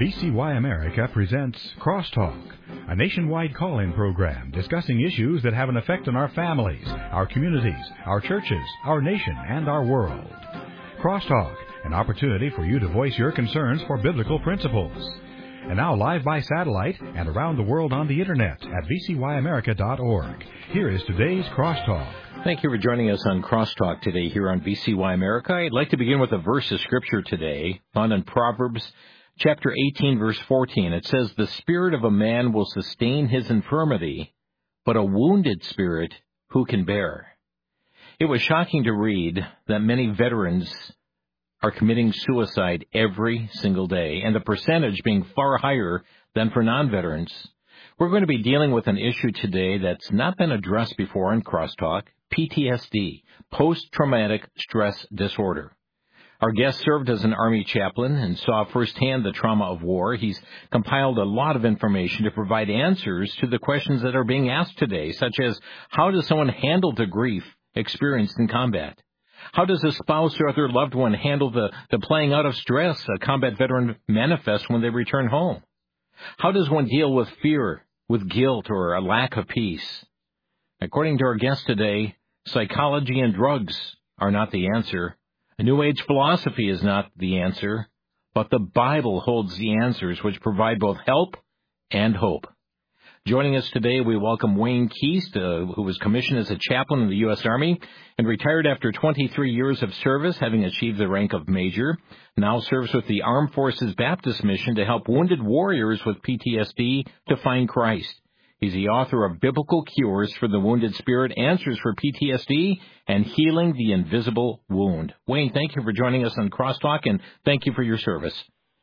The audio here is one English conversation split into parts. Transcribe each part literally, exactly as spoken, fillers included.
V C Y America presents Crosstalk, a nationwide call-in program discussing issues that have an effect on our families, our communities, our churches, our nation, and our world. Crosstalk, an opportunity for you to voice your concerns for biblical principles. And now live by satellite and around the world on the Internet at v c y america dot org. Here is today's Crosstalk. Thank you for joining us on Crosstalk today here on V C Y America. I'd like to begin with a verse of Scripture today, found in Proverbs chapter eighteen, verse fourteen. It says, "The spirit of a man will sustain his infirmity, but a wounded spirit who can bear?" It was shocking to read that many veterans are committing suicide every single day, and the percentage being far higher than for non-veterans. We're going to be dealing with an issue today that's not been addressed before on Crosstalk, P T S D, post-traumatic stress disorder. Our guest served as an Army chaplain and saw firsthand the trauma of war. He's compiled a lot of information to provide answers to the questions that are being asked today, such as, how does someone handle the grief experienced in combat? How does a spouse or other loved one handle the, the playing out of stress a combat veteran manifests when they return home? How does one deal with fear, with guilt, or a lack of peace? According to our guest today, psychology and drugs are not the answer. A New Age philosophy is not the answer, but the Bible holds the answers, which provide both help and hope. Joining us today, we welcome Wayne Keast, uh, who was commissioned as a chaplain in the U S Army and retired after twenty-three years of service, having achieved the rank of major. Now serves with the Armed Forces Baptist Mission to help wounded warriors with P T S D to find Christ. He's the author of Biblical Cures for the Wounded Spirit, Answers for P T S D, and Healing the Invisible Wound. Wayne, thank you for joining us on Crosstalk, and thank you for your service.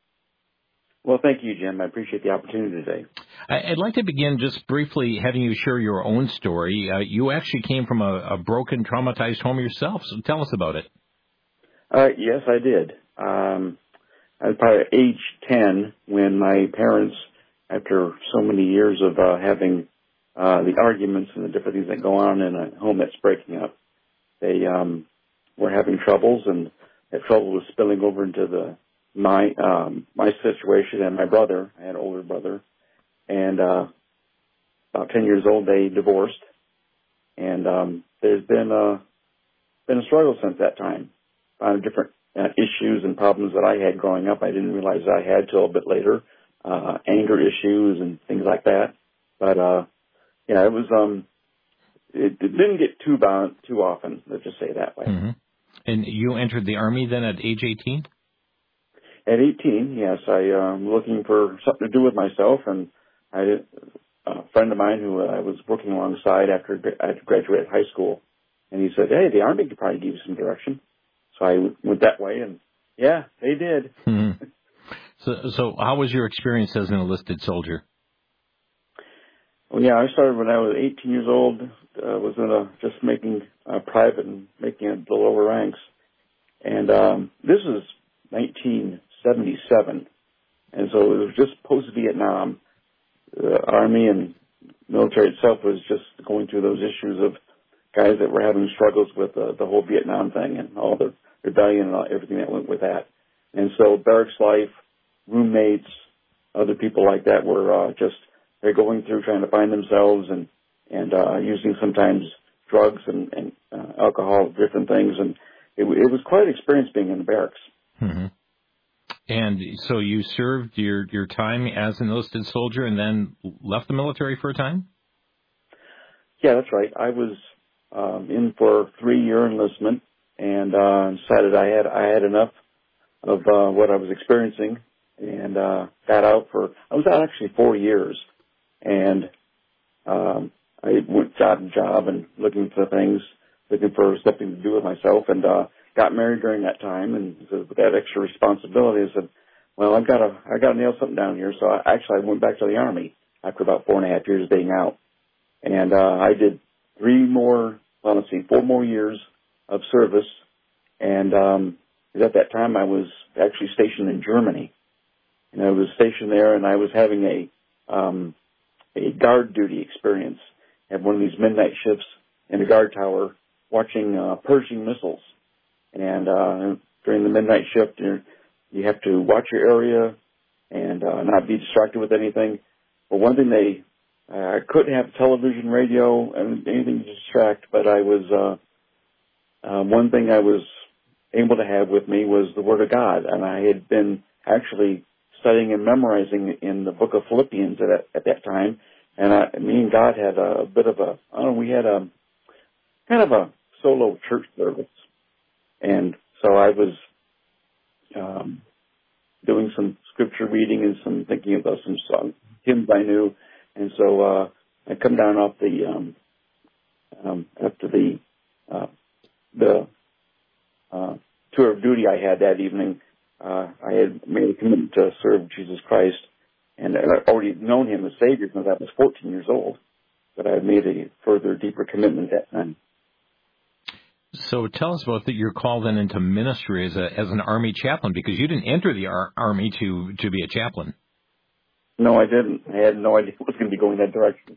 Well, thank you, Jim. I appreciate the opportunity today. I'd like to begin just briefly having you share your own story. Uh, you actually came from a, a broken, traumatized home yourself, so tell us about it. Uh, yes, I did. Um, I was probably age ten when my parents, after so many years of uh, having uh, the arguments and the different things that go on in a home that's breaking up, they um, were having troubles, and that trouble was spilling over into the my um, my situation and my brother. I had an older brother, and uh, about ten years old, they divorced, and um, there's been a been a struggle since that time. Found different uh, issues and problems that I had growing up. I didn't realize I had till a bit later, uh, anger issues and things like that. But uh, yeah, it was um, it, it didn't get too bound too often. Let's just say it that way. Mm-hmm. And you entered the Army then at age eighteen? At eighteen, yes, I um looking for something to do with myself, and I did, a friend of mine who I was working alongside after I graduated high school, and he said, "Hey, the Army could probably give you some direction." So I went that way, and yeah, they did. Mm-hmm. So, so how was your experience as an enlisted soldier? Well, yeah, I started when I was eighteen years old. Uh, was in a just making uh, private and making it the lower ranks, and um, this is nineteen seventy-seven, and so it was just post-Vietnam. The Army and military itself was just going through those issues of guys that were having struggles with uh, the whole Vietnam thing and all the rebellion and all, everything that went with that. And so barracks life, roommates, other people like that were uh, just, they're going through trying to find themselves and, and uh, using sometimes drugs and, and uh, alcohol, different things. And it, it was quite an experience being in the barracks. Mm-hmm. And so you served your, your time as an enlisted soldier and then left the military for a time? Yeah, that's right. I was um, in for three-year enlistment and uh, decided I had I had enough of uh, what I was experiencing and uh, got out for, I was out actually four years. And um, I went job to job and looking for things, looking for something to do with myself, and uh, got married during that time, and so with that extra responsibility, I said, well, I've got to, I got to nail something down here. So I actually I went back to the Army after about four and a half years of being out. And uh, I did three more, well, let's see, four more years of service. And um, at that time, I was actually stationed in Germany. And I was stationed there, and I was having a um, a guard duty experience. I had one of these midnight shifts in a guard tower watching uh, Pershing missiles. And uh, during the midnight shift, you you have to watch your area, and uh, not be distracted with anything. But one thing they, uh, I couldn't have television, radio, and anything to distract, but I was, uh, uh, one thing I was able to have with me was the Word of God, and I had been actually studying and memorizing in the book of Philippians at that, at that time, and I, me and God had a bit of a, I don't know, we had a kind of a solo church service, and so I was um, doing some scripture reading and some thinking about some song, hymns I knew, and so uh, I come down off the um, um, after the uh, the uh, tour of duty I had that evening. Uh, I had made a commitment to serve Jesus Christ, and I'd already known Him as Savior since I was fourteen years old, but I had made a further, deeper commitment that time. So tell us about that. You're called then into ministry as a as an Army chaplain, because you didn't enter the ar- Army to, to be a chaplain. No, I didn't. I had no idea it was going to be going that direction.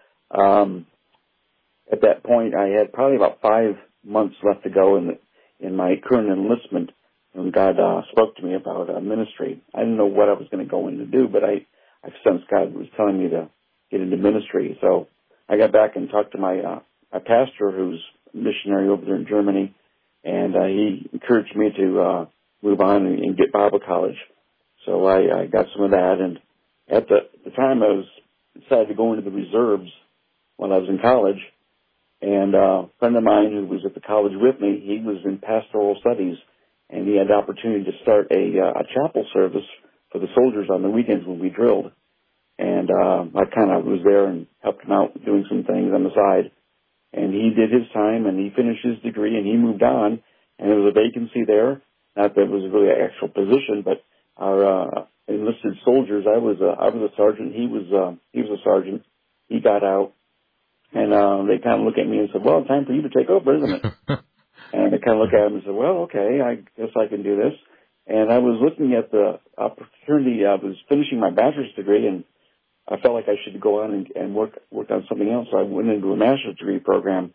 Um, at that point, I had probably about five months left to go in the, in my current enlistment when God uh, spoke to me about uh, ministry. I didn't know what I was going to go in to do, but I, I sensed God was telling me to get into ministry. So I got back and talked to my, uh, my pastor, who's a missionary over there in Germany, and uh, he encouraged me to uh, move on and, and get Bible college. So I, I got some of that, and at the, the time I was decided to go into the reserves when I was in college, and uh, a friend of mine who was at the college with me, he was in pastoral studies, and he had the opportunity to start a, uh, a chapel service for the soldiers on the weekends when we drilled. And uh, I kind of was there and helped him out doing some things on the side. And he did his time, and he finished his degree, and he moved on, and there was a vacancy there. Not that it was really an actual position, but our uh, enlisted soldiers, I was a, I was a sergeant, he was uh, he was a sergeant. He got out, and uh, they kind of looked at me and said, well, it's time for you to take over, isn't it? And I kind of looked at him and said, well, okay, I guess I can do this. And I was looking at the opportunity. I was finishing my bachelor's degree, and I felt like I should go on and, and work work on something else. So I went into a master's degree program.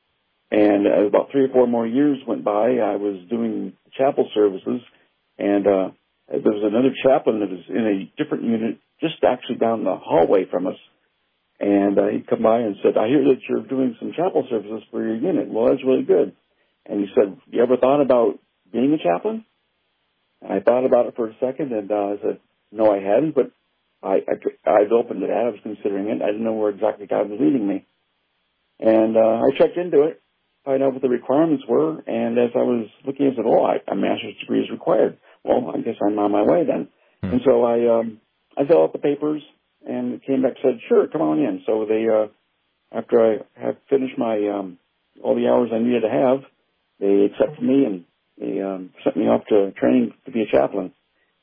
And uh, about three or four more years went by. I was doing chapel services, and uh, there was another chaplain that was in a different unit, just actually down the hallway from us. And uh, he'd come by and said, I hear that you're doing some chapel services for your unit. Well, that's really good. And he said, you ever thought about being a chaplain? And I thought about it for a second, and uh, I said, no, I hadn't, but I, I, I was open to that. I was considering it. I didn't know where exactly God was leading me. And uh, I checked into it, find out what the requirements were, and as I was looking, I said, oh, I, a master's degree is required. Well, I guess I'm on my way then. Hmm. And so I um, I filled out the papers, and came back and said, sure, come on in. So they, uh, after I had finished my um, all the hours I needed to have, they accepted me, and they um, sent me off to training to be a chaplain.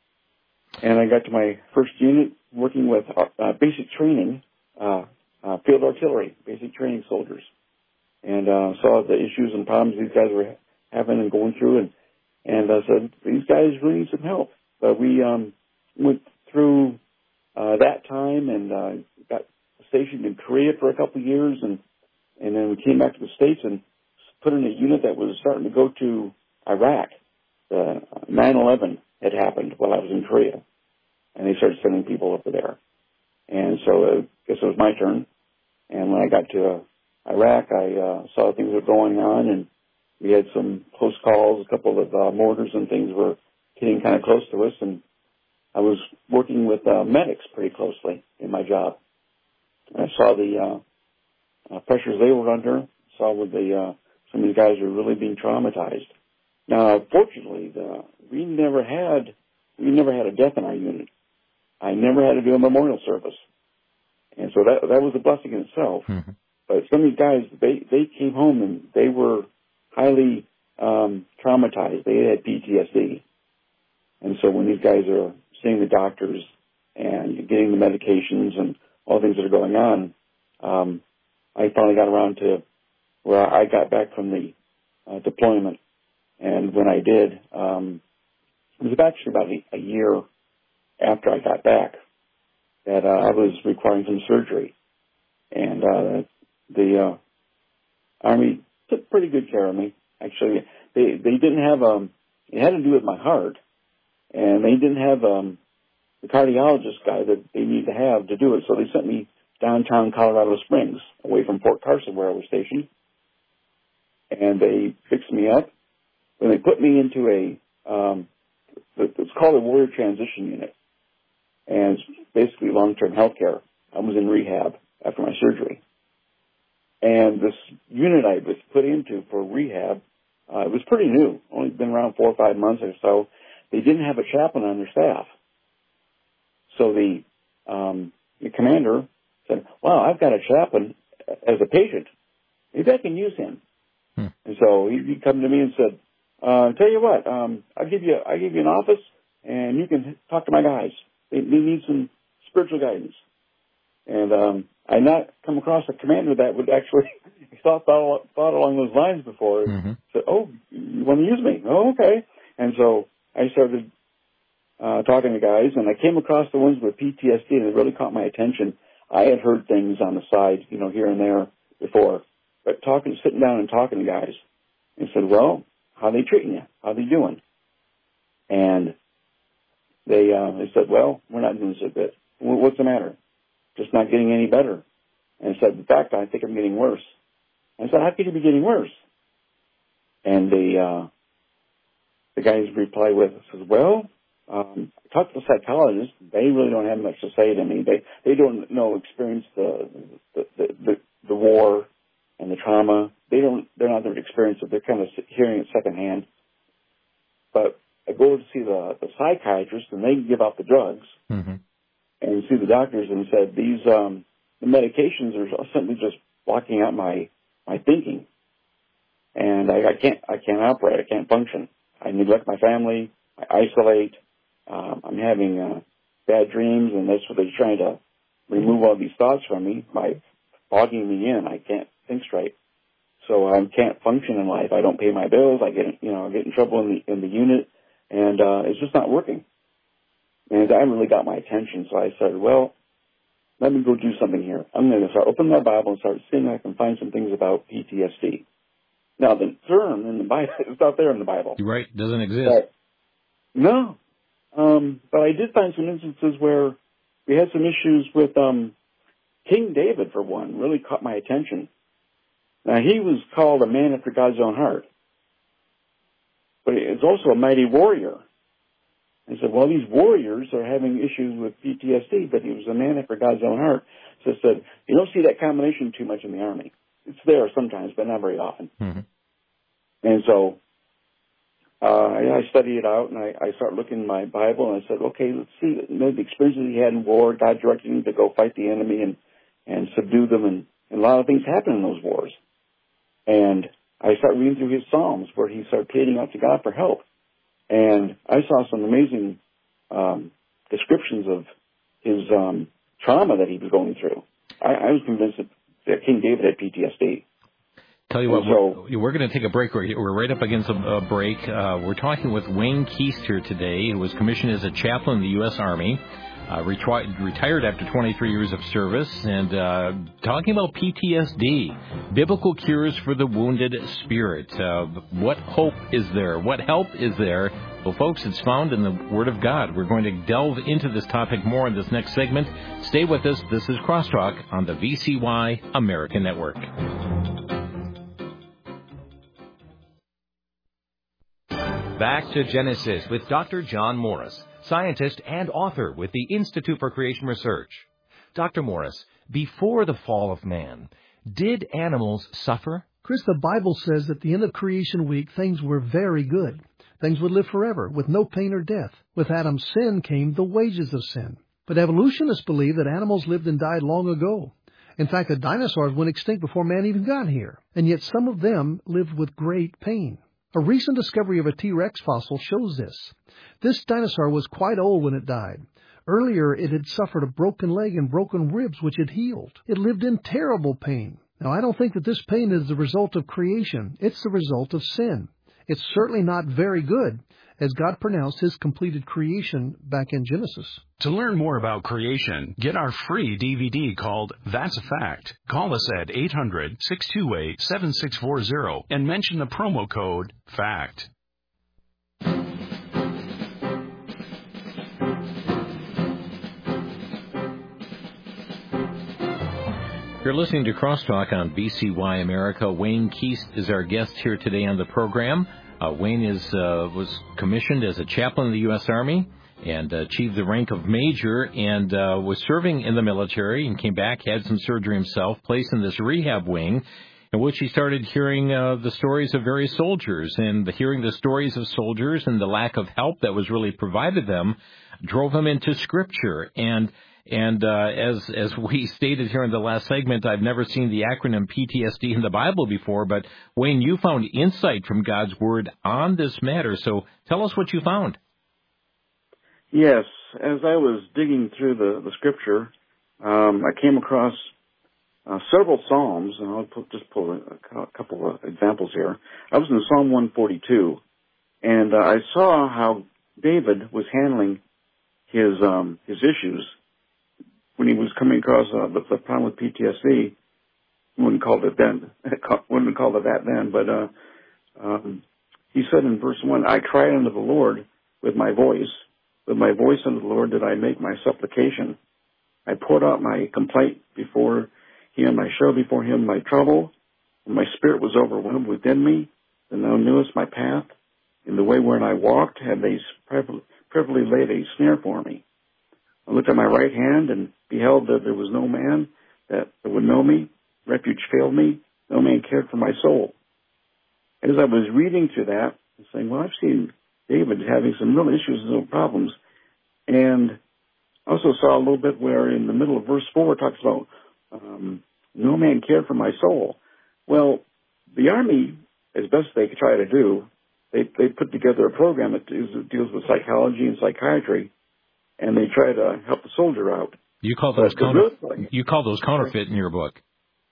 And I got to my first unit working with uh, basic training, uh, uh, field artillery, basic training soldiers, and uh, saw the issues and problems these guys were having and going through, and and I said, these guys really need some help. But we um, went through uh, that time and uh, got stationed in Korea for a couple of years, and and then we came back to the States and put in a unit that was starting to go to Iraq. The nine eleven had happened while I was in Korea, and they started sending people over there. And so uh, I guess it was my turn. And when I got to uh, Iraq, I uh, saw things were going on, and we had some close calls. A couple of uh, mortars and things were getting kind of close to us, and I was working with uh, medics pretty closely in my job. And I saw the uh, uh, pressures they were under, saw what the uh, some of these guys were really being traumatized. Now, fortunately, the, we never had we never had a death in our unit. I never had to do a memorial service, and so that that was a blessing in itself. Mm-hmm. But some of these guys, they they came home and they were highly um, traumatized. They had P T S D, and so when these guys are seeing the doctors and getting the medications and all the things that are going on, um, I finally got around to where I got back from the uh, deployment. And when I did, um, it was actually about a, a year after I got back that uh, I was requiring some surgery. And uh, the uh, Army took pretty good care of me. Actually, they, they didn't have, um, it had to do with my heart. And they didn't have um, the cardiologist guy that they need to have to do it. So they sent me downtown Colorado Springs, away from Fort Carson, where I was stationed. And they fixed me up. And they put me into a, um, it's called a Warrior Transition Unit. And it's basically long-term health care. I was in rehab after my surgery. And this unit I was put into for rehab, uh, it was pretty new, only been around four or five months or so. They didn't have a chaplain on their staff. So the, um, the commander said, wow, I've got a chaplain as a patient. Maybe I can use him. Hmm. And so he, he come to me and said, uh, tell you what, um, I'll give you, I'll give you an office and you can talk to my guys. They, they need some spiritual guidance. And, um, I not come across a commander that would actually thought, thought, thought along those lines before. Mm-hmm. Said, oh, you want to use me? Oh, okay. And so I started, uh, talking to guys and I came across the ones with P T S D and it really caught my attention. I had heard things on the side, you know, here and there before, but talking, sitting down and talking to guys and said, well, how they treating you? How they doing? And they, uh, they said, well, we're not doing so good. What's the matter? Just not getting any better. And I said, in fact, I think I'm getting worse. And I said, how could you be getting worse? And the, uh, the guys replied with, says, well, um, I talked to the psychologists. They really don't have much to say to me. They, they don't know, experience the, the, the, the, the war and the trauma. They don't, they're not there to experience it. They're kind of hearing it secondhand. But I go to see the, the psychiatrist and they give out the drugs. Mm-hmm. And see the doctors and said, these, um, the medications are simply just blocking out my, my thinking. And I, I can't, I can't operate. I can't function. I neglect my family. I isolate. Um, I'm having, uh, bad dreams and that's what they're trying to remove all these thoughts from me by bogging me in. I can't think straight. So I can't function in life. I don't pay my bills. I get, you know, I get in trouble in the, in the unit and, uh, it's just not working. And that really got my attention, so I said, well, let me go do something here. I'm going to start opening my Bible and start seeing if I can find some things about P T S D. Now, the term in the Bible, it's not there in the Bible. You're right, it doesn't exist. But, no. Um, but I did find some instances where we had some issues with um, King David, for one, really caught my attention. Now, he was called a man after God's own heart. But it's also a mighty warrior. I said, well, these warriors are having issues with P T S D, but he was a man after God's own heart. So I said, you don't see that combination too much in the Army. It's there sometimes, but not very often. Mm-hmm. And so uh, I, I studied it out, and I, I started looking in my Bible, and I said, okay, let's see you know, the experiences he had in war. God directed him to go fight the enemy and, and subdue them, and, and a lot of things happened in those wars. And I started reading through his Psalms, where he started pleading out to God for help. And I saw some amazing um, descriptions of his um, trauma that he was going through. I, I was convinced that, that King David had P T S D. Tell you what, so, we're, we're going to take a break. We're, we're right up against a, a break. Uh, we're talking with Wayne Keast here today, who was commissioned as a chaplain in the U S Army, uh, retri- retired after twenty-three years of service, and uh, talking about P T S D, biblical cures for the wounded spirit. Uh, what hope is there? What help is there? Well, folks, it's found in the Word of God. We're going to delve into this topic more in this next segment. Stay with us. This is Crosstalk on the V C Y American Network. Back to Genesis with Doctor John Morris, scientist and author with the Institute for Creation Research. Doctor Morris, before the fall of man, did animals suffer? Chris, the Bible says at the end of creation week, things were very good. Things would live forever with no pain or death. With Adam's sin came the wages of sin. But evolutionists believe that animals lived and died long ago. In fact, the dinosaurs went extinct before man even got here. And yet some of them lived with great pain. A recent discovery of a T-Rex fossil shows this. This dinosaur was quite old when it died. Earlier, it had suffered a broken leg and broken ribs, which had healed. It lived in terrible pain. Now, I don't think that this pain is the result of creation. It's the result of sin. It's certainly not very good, as God pronounced His completed creation back in Genesis. To learn more about creation, get our free D V D called That's a Fact. Call us at eight hundred, six two eight, seven six four zero and mention the promo code FACT. You're listening to Crosstalk on B C Y America. Wayne Keast is our guest here today on the program. Uh, Wayne is uh, was commissioned as a chaplain in the U S Army and uh, achieved the rank of major and uh, was serving in the military and came back, had some surgery himself, placed in this rehab wing in which he started hearing uh, the stories of various soldiers. And the, hearing the stories of soldiers and the lack of help that was really provided them drove him into Scripture. And And uh, as as we stated here in the last segment, I've never seen the acronym P T S D in the Bible before, but Wayne, you found insight from God's Word on this matter. So tell us what you found. Yes, as I was digging through the, the Scripture, um, I came across uh, several Psalms, and I'll put, just pull a, a couple of examples here. I was in Psalm one forty-two, and uh, I saw how David was handling his um, his issues when he was coming across uh, the, the problem with P T S D. I wouldn't call it then. wouldn't call it that then. But uh, um, he said in verse one, "I cried unto the Lord with my voice. With my voice unto the Lord did I make my supplication. I poured out my complaint before him. I showed before him my trouble. And my spirit was overwhelmed within me. And thou knewest my path. In the way wherein I walked had they privily laid a snare for me. I looked at my right hand and beheld that there was no man that would know me. Refuge failed me. No man cared for my soul." As I was reading through that, I was saying, well, I've seen David having some real issues and real problems. And I also saw a little bit where in the middle of verse four it talks about um, no man cared for my soul. Well, the Army, as best they could try to do, they, they put together a program that deals, deals with psychology and psychiatry, and they try to help the soldier out. You call those counter, you call those counterfeit in your book.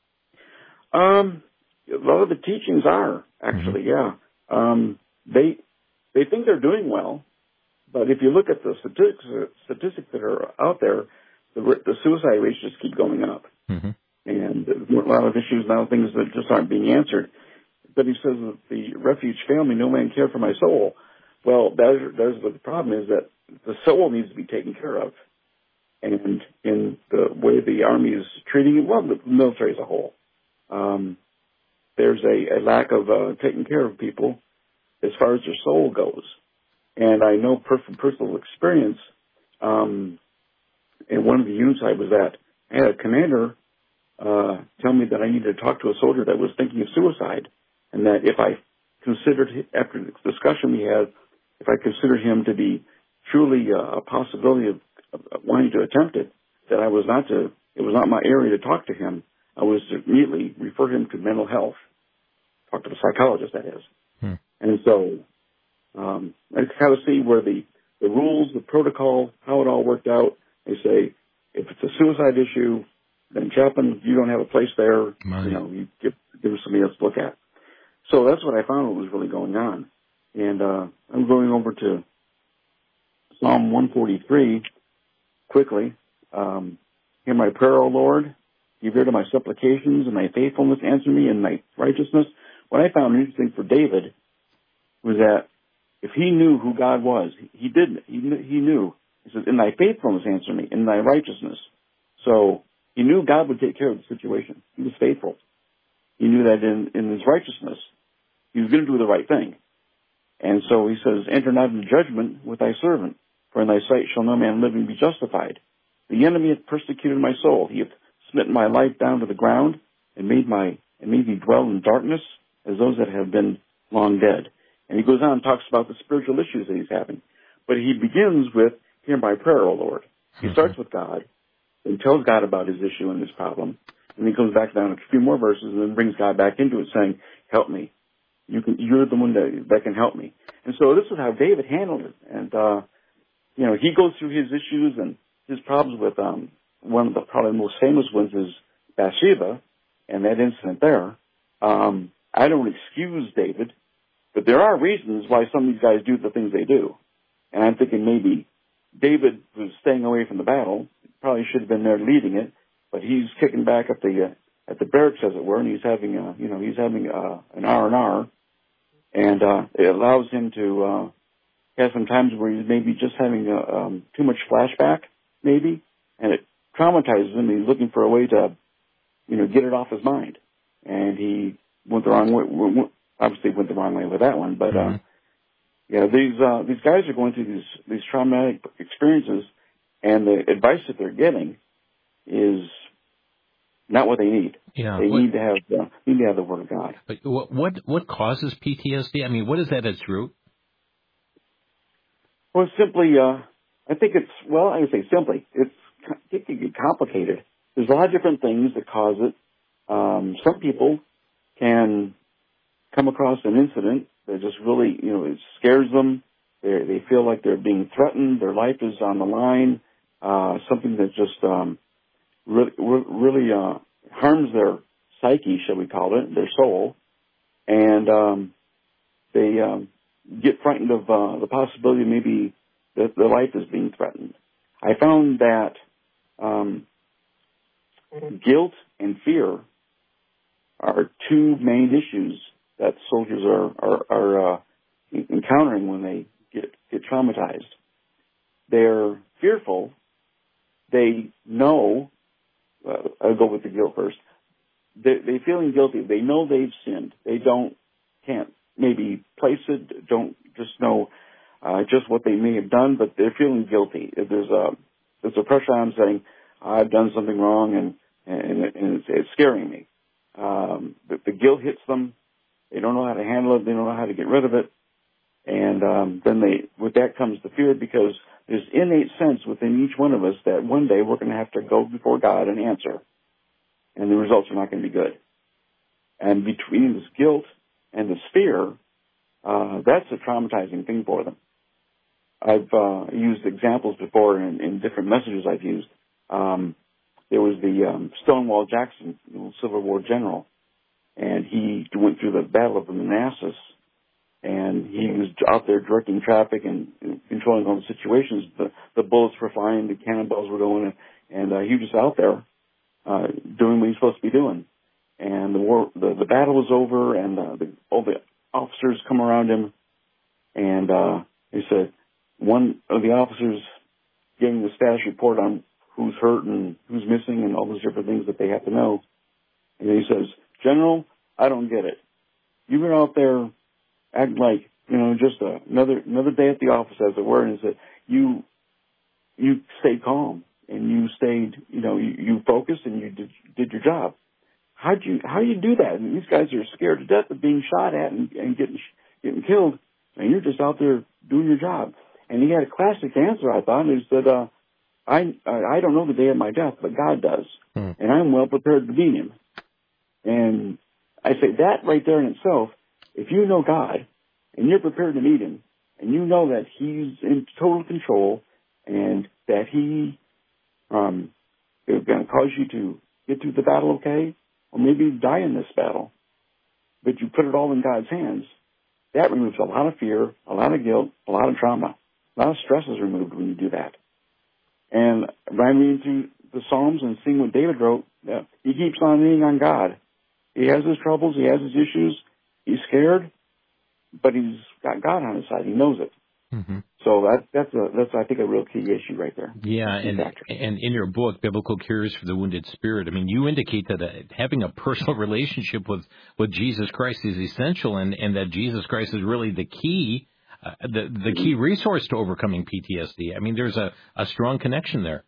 Um, a lot of the teachings are actually, mm-hmm. yeah. Um, they they think they're doing well, but if you look at the statistics, statistics that are out there, the, the suicide rates just keep going up, mm-hmm. and there's a lot of issues now, things that just aren't being answered. But he says that the refuge failed me, no man cared for my soul. Well, that's, that's what the problem is, that the soul needs to be taken care of. And in the way the Army is treating it, well, the military as a whole, um, there's a, a lack of uh, taking care of people as far as their soul goes. And I know from personal experience, um, in one of the units I was at, I had a commander uh, tell me that I needed to talk to a soldier that was thinking of suicide, and that if I considered, after the discussion we had, if I considered him to be truly uh, a possibility of, of wanting to attempt it, that I was not to, it was not my area to talk to him. I was to immediately refer him to mental health, talk to the psychologist, that is. Hmm. And so um, I kind of see where the, the rules, the protocol, how it all worked out. They say, if it's a suicide issue, then chaplain, you don't have a place there. Money. You know, you give, give somebody else to look at. So that's what I found was really going on. And uh, I'm going over to Psalm one forty-three quickly. Um, Hear my prayer, O Lord. Give ear to my supplications, and thy faithfulness answer me in thy righteousness. What I found interesting for David was that if he knew who God was, he did. He knew. He knew. He says, in thy faithfulness answer me, in thy righteousness. So he knew God would take care of the situation. He was faithful. He knew that in, in his righteousness, he was going to do the right thing. And so he says, enter not into judgment with thy servant, for in thy sight shall no man living be justified. The enemy hath persecuted my soul. He hath smitten my life down to the ground, and made my and made me dwell in darkness as those that have been long dead. And he goes on and talks about the spiritual issues that he's having. But he begins with, hear my prayer, O Lord. He mm-hmm. starts with God, and tells God about his issue and his problem. And he goes back down a few more verses and then brings God back into it, saying, help me. You can, you're the one that, that can help me. And so this is how David handled it. And, uh, you know, he goes through his issues and his problems with, um, one of the probably most famous ones is Bathsheba and that incident there. Um, I don't excuse David, but there are reasons why some of these guys do the things they do. And I'm thinking maybe David was staying away from the battle, probably should have been there leading it, but he's kicking back at the, uh, at the barracks, as it were, and he's having, a, you know, he's having, uh, an R and R. And, uh, it allows him to, uh, have some times where he's maybe just having, uh, um, too much flashback, maybe, and it traumatizes him. He's looking for a way to you know, get it off his mind. And he went the wrong way. Obviously, went the wrong way with that one. But mm-hmm. uh, yeah, these uh, these guys are going through these these traumatic experiences, and the advice that they're getting is not what they need. Yeah, they what, need to have uh, need to have the Word of God. But what what what causes P T S D? I mean, what is that at its root? Well, it's simply, uh, I think it's well, I would say simply, it's it can get complicated. There's a lot of different things that cause it. Um, some people can come across an incident that just really, you know, it scares them. They they feel like they're being threatened. Their life is on the line. Uh, something that just um, really, really uh, harms their psyche, shall we call it, their soul, and um, they um, get frightened of uh, the possibility maybe that their life is being threatened. I found that um, guilt and fear are two main issues that soldiers are are, are uh, encountering when they get get traumatized. They're fearful. They know. Uh, I'll go with the guilt first. They they feeling guilty. They know they've sinned. They don't can't maybe place it. Don't just know uh, just what they may have done, but they're feeling guilty. There's a there's a pressure on them saying, I've done something wrong, and and, and it's, it's scaring me. Um, the, the guilt hits them. They don't know how to handle it. They don't know how to get rid of it. And um, then they, with that comes the fear, because there's innate sense within each one of us that one day we're going to have to go before God and answer, and the results are not going to be good. And between this guilt and this fear, uh, that's a traumatizing thing for them. I've uh, used examples before in, in different messages I've used. Um, there was the um, Stonewall Jackson, the Civil War general, and he went through the Battle of Manassas, and he was out there directing traffic and, and controlling all the situations. The, the bullets were flying, the cannonballs were going, and uh, he was just out there uh, doing what he's supposed to be doing. And the war, the, the battle was over, and uh, the, all the officers come around him, and uh, he said, one of the officers giving the status report on who's hurt and who's missing and all those different things that they have to know. And he says, General, I don't get it. You've been out there acting like, you know, just a, another another day at the office, as it were, and he said, you, you stayed calm, and you stayed, you know, you, you focused, and you did, did your job. How'd you, how do you do that? And these guys are scared to death of being shot at and, and getting, getting killed, and you're just out there doing your job. And he had a classic answer, I thought, and he said, uh, I, I don't know the day of my death, but God does. Hmm. And I'm well prepared to meet him. And I say that right there in itself, if you know God and you're prepared to meet him, and you know that he's in total control and that he um, is going to cause you to get through the battle okay, or maybe die in this battle, but you put it all in God's hands, that removes a lot of fear, a lot of guilt, a lot of trauma. A lot of stress is removed when you do that. And by reading through the Psalms and seeing what David wrote, uh, he keeps on leaning on God. He has his troubles, he has his issues, he's scared, but he's got God on his side. He knows it. Mm-hmm. So that, that's, a, that's, I think, a real key issue right there. Yeah, and, and in your book, Biblical Cures for the Wounded Spirit, I mean, you indicate that uh, having a personal relationship with, with Jesus Christ is essential, and, and that Jesus Christ is really the key Uh, the the key resource to overcoming P T S D. I mean, there's a, a strong connection there.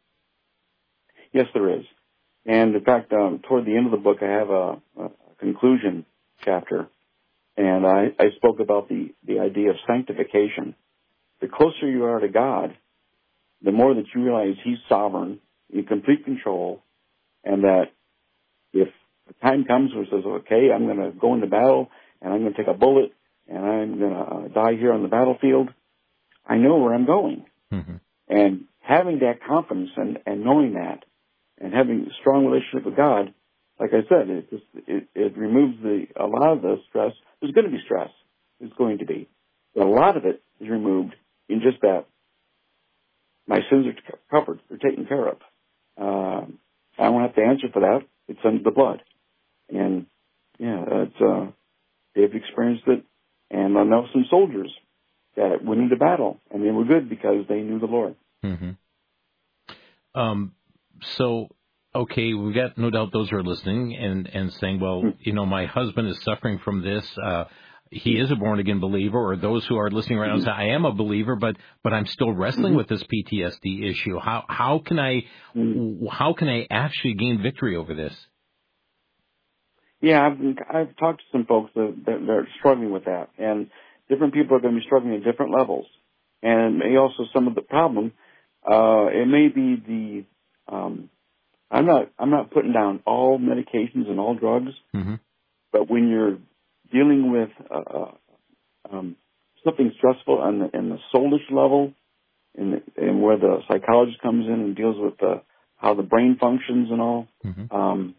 Yes, there is. And in fact, um, toward the end of the book, I have a, a conclusion chapter, and I, I spoke about the, the idea of sanctification. The closer you are to God, the more that you realize he's sovereign, in complete control, and that if the time comes where it says, okay, I'm going to go into battle, and I'm going to take a bullet, and I'm going to die here on the battlefield, I know where I'm going. Mm-hmm. And having that confidence and, and knowing that, and having a strong relationship with God, like I said, it just, it, it removes the a lot of the stress. There's going to be stress. There's going to be. But a lot of it is removed in just that my sins are covered. They're taken care of. Uh, I don't have to answer for that. It's under the blood. And, yeah, it's, uh, they've experienced it. And I know some soldiers that went into battle, and they were good because they knew the Lord. Mm-hmm. Um, so Okay, we've got no doubt those who are listening and, and saying, well, you know, my husband is suffering from this. Uh, he is a born-again believer, or those who are listening right now say, I am a believer, but but I'm still wrestling with this P T S D issue. How how can I how can I actually gain victory over this? Yeah, I've I've talked to some folks that, that are struggling with that, and different people are going to be struggling at different levels. And may also some of the problem, uh, it may be the um, I'm not I'm not putting down all medications and all drugs, mm-hmm. but when you're dealing with uh, um, something stressful on the, in the soulish level, in the, and where the psychologist comes in and deals with the, how the brain functions and all, mm-hmm. um,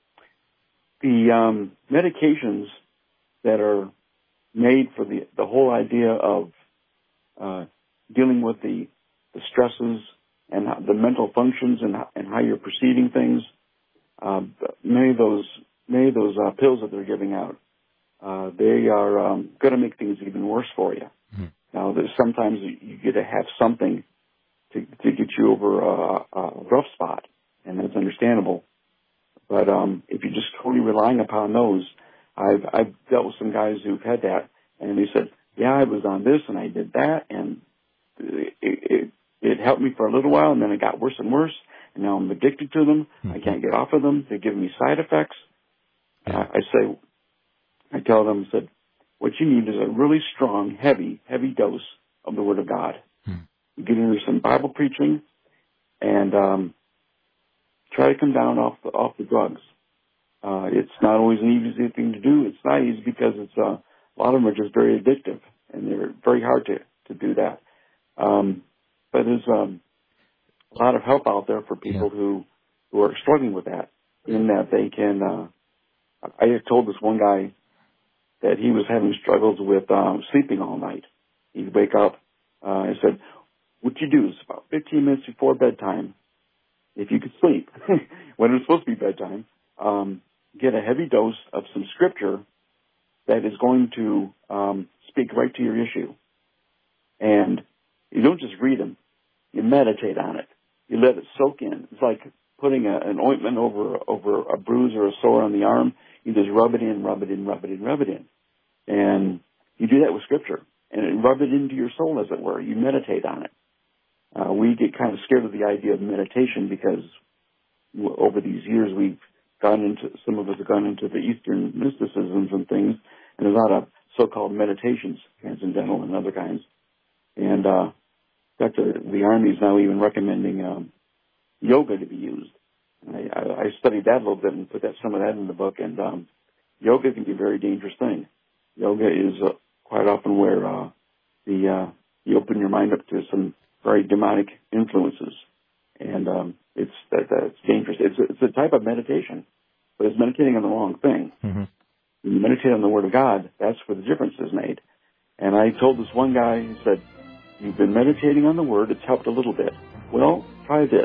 the um, medications that are made for the the whole idea of uh, dealing with the the stresses and how, the mental functions and how, and how you're perceiving things. Uh, many of those many of those uh, pills that they're giving out, uh, they are um, going to make things even worse for you. Mm-hmm. Now, there's sometimes you get to have something to to get you over a, a rough spot, and that's understandable. But um, if you're just totally relying upon those, I've I've dealt with some guys who've had that, and they said, "Yeah, I was on this and I did that, and it it, it helped me for a little while, and then it got worse and worse, and now I'm addicted to them. Mm-hmm. I can't get off of them. They're giving me side effects." Yeah. I, I say, I tell them, I said, what you need is a really strong, heavy, heavy dose of the Word of God. Hmm. You get into some Bible preaching, and um, try to come down off the, off the drugs. Uh, it's not always an easy thing to do. It's not easy because it's uh, a lot of them are just very addictive, and they're very hard to, to do that. Um, but there's um, a lot of help out there for people yeah. who who are struggling with that, in that they can. Uh, I had told this one guy that he was having struggles with um, sleeping all night. He'd wake up. Uh, I said, what you do is about fifteen minutes before bedtime, if you could sleep, when it's supposed to be bedtime, um, get a heavy dose of some scripture that is going to um, speak right to your issue. And you don't just read them. You meditate on it. You let it soak in. It's like putting a, an ointment over over a bruise or a sore on the arm. You just rub it in, rub it in, rub it in, rub it in. And you do that with Scripture. And rub it into your soul, as it were. You meditate on it. Uh, we get kind of scared of the idea of meditation because over these years we've gone into, some of us have gone into the Eastern mysticisms and things, and there's a lot of so-called meditations, transcendental and other kinds. And uh, in fact, the, the Army is now even recommending um, yoga to be used. I, I, I studied that a little bit and put that some of that in the book. And um, yoga can be a very dangerous thing. Yoga is uh, quite often where uh, the uh, you open your mind up to some very demonic influences, and um, it's that that's dangerous. It's a, it's a type of meditation, but it's meditating on the wrong thing. Mm-hmm. When you meditate on the Word of God, that's where the difference is made. And I told this one guy, he said, "You've been meditating on the Word. It's helped a little bit. Well, try this."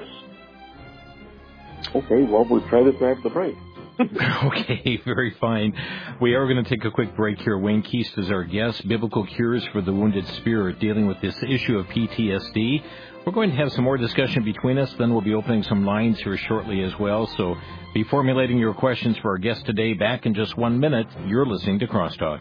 Okay, well, we'll try this after the break. Okay, very fine. We are going to take a quick break here. Wayne Keast is our guest, Biblical Cures for the Wounded Spirit, dealing with this issue of P T S D. We're going to have some more discussion between us, then we'll be opening some lines here shortly as well. So be formulating your questions for our guest today. Back in just one minute, you're listening to Crosstalk.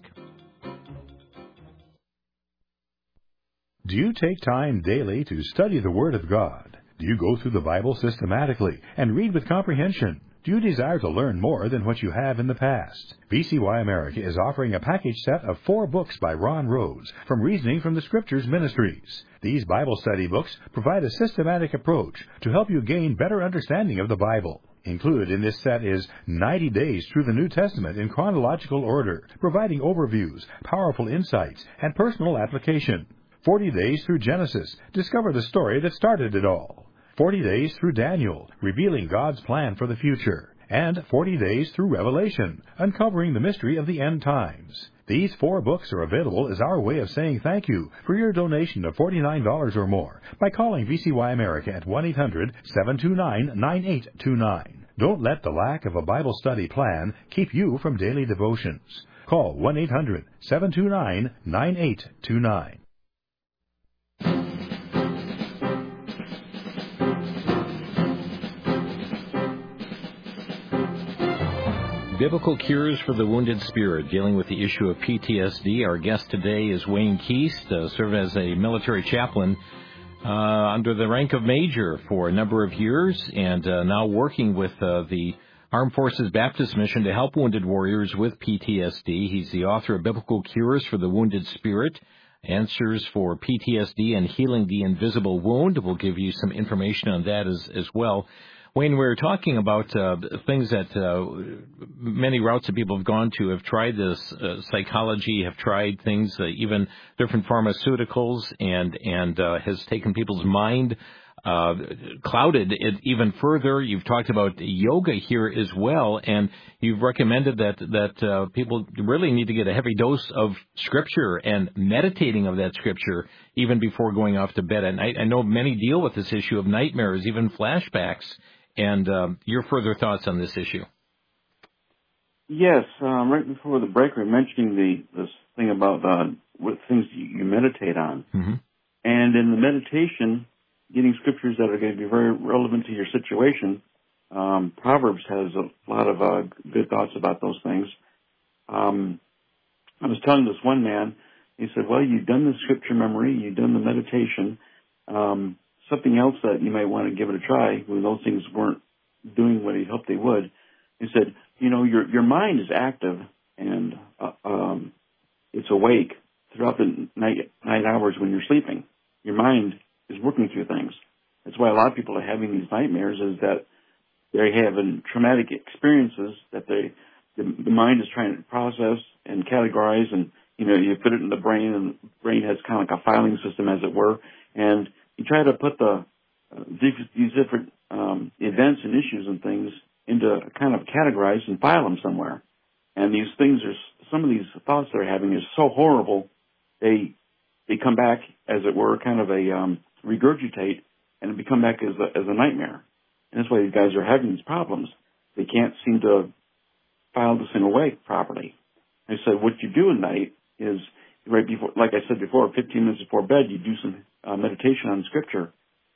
Do you take time daily to study the Word of God? Do you go through the Bible systematically and read with comprehension? Do you desire to learn more than what you have in the past? V C Y America is offering a package set of four books by Ron Rhodes from Reasoning from the Scriptures Ministries. These Bible study books provide a systematic approach to help you gain better understanding of the Bible. Included in this set is ninety days through the New Testament in chronological order, providing overviews, powerful insights, and personal application. forty days through Genesis, discover the story that started it all. forty days through Daniel, revealing God's plan for the future. And forty days through Revelation, uncovering the mystery of the end times. These four books are available as our way of saying thank you for your donation of forty-nine dollars or more by calling V C Y America at one eight hundred seven two nine nine eight two nine. Don't let the lack of a Bible study plan keep you from daily devotions. Call one eight hundred seven two nine nine eight two nine. Biblical Cures for the Wounded Spirit, dealing with the issue of P T S D. Our guest today is Wayne Keast, uh, served as a military chaplain uh, under the rank of major for a number of years, and uh, now working with uh, the Armed Forces Baptist Mission to help wounded warriors with P T S D. He's the author of Biblical Cures for the Wounded Spirit, Answers for P T S D and Healing the Invisible Wound. We'll give you some information on that as, as well. Wayne, we were talking about uh, things that uh, many routes that people have gone to have tried this uh, psychology, have tried things, uh, even different pharmaceuticals, and and uh, has taken people's mind, uh, clouded it even further. You've talked about yoga here as well, and you've recommended that that uh, people really need to get a heavy dose of Scripture and meditating of that Scripture even before going off to bed at night. I know many deal with this issue of nightmares, even flashbacks. And um, your further thoughts on this issue? Yes, um, right before the break, we were mentioning the this thing about uh, what things you meditate on, mm-hmm. and in the meditation, getting scriptures that are going to be very relevant to your situation. Um, Proverbs has a lot of uh, good thoughts about those things. Um, I was telling this one man, he said, "Well, you've done the scripture memory, you've done the meditation." Um, Something else that you might want to give it a try when those things weren't doing what he hoped they would. He said, you know, your your mind is active and uh, um, it's awake throughout the night night hours when you're sleeping. Your mind is working through things. That's why a lot of people are having these nightmares, is that they're having traumatic experiences that they the, the mind is trying to process and categorize, and you know, you put it in the brain, and the brain has kind of like a filing system, as it were, and you try to put the uh, these different um, events and issues and things into kind of categorized and file them somewhere. And these things are, some of these thoughts they're having is so horrible, they they come back, as it were, kind of a um, regurgitate, and it become back as a, as a nightmare. And that's why these guys are having these problems. They can't seem to file this thing away properly. I said, what you do at night is, right before, like I said before, fifteen minutes before bed, you do some uh, meditation on Scripture.